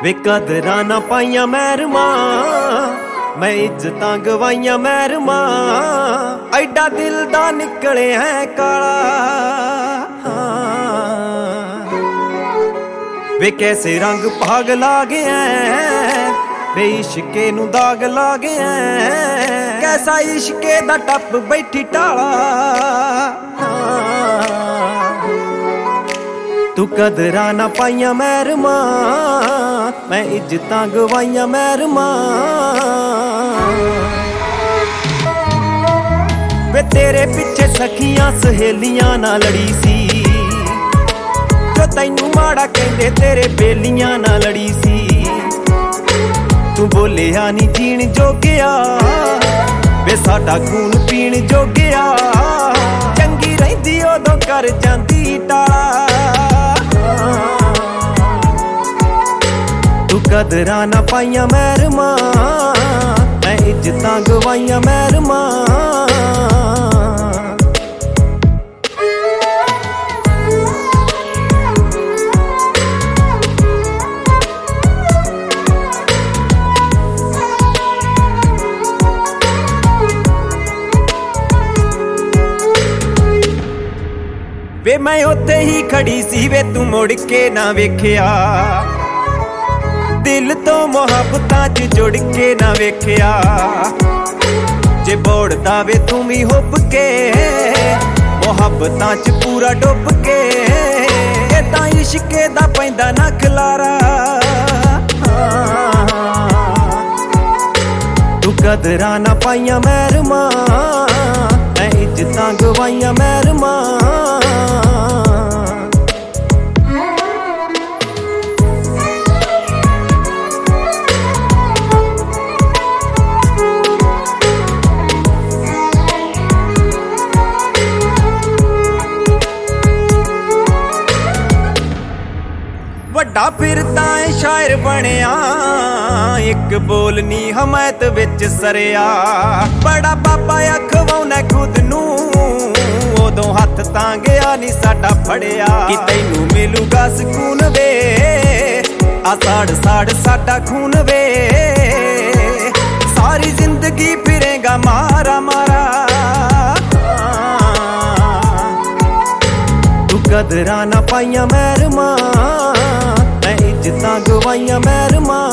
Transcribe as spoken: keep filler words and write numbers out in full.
वे कदरां ना पाइयां मैरमा, मैं इज्जतां गवाइयां मैरमा। ऐडा दिल दा निकले है काला, वे कैसे रंग भाग लागे हैं, वे इश्के नू दाग लागे हैं। कैसा इश्के दा टप बैठी टाला, तू कदरां ना पाइयां मैरमा, मैं इज्जतां गवाइयां मैरमा। वे तेरे पिछे सखियां सहेलियां ना लड़ी सी, जो तैनू माड़ा कहंदे तेरे बेलियां ना लड़ी सी। तू बोलिया नी जीण जोगिया, वे साडा खून पीण जोगिया। चंगी रहिंदी उदों कर जांदी टाला, तू कदरां ना पाइयां मैरमा, मैं इज्जतां गवाइयां मैरमा। वे मैं उत्थे ही खड़ी सी, वे तू मुड़ के ना वेखिया। दिल तो मुहब्बतां च जुड़ के ना वेखिया। जे बोड़दा वे तू भी हुब के, मुहब्बतां च पूरा डुब के। तां इश्के दा पैंदा ना खलारा, तू कदरां ना पाइयां मैरमा, मैं इज्जतां गवाइयां मैरमा। वड्डा फिरदा है शायर बनिया, एक बोल नी हमायत विच सरिया। बड़ा बाबा अखवाउना खुद नू, उदों हथ तां गया नी साडा फड़िया। कि तैनू मिलूगा सकून वे, आ साड़ साड़ साडा खून वे। सारी जिंदगी फिरेगा मारा मारा, तू कदरां ना पाइयां मैरमा, मैं इज्जतां गवाइयां मैरमा।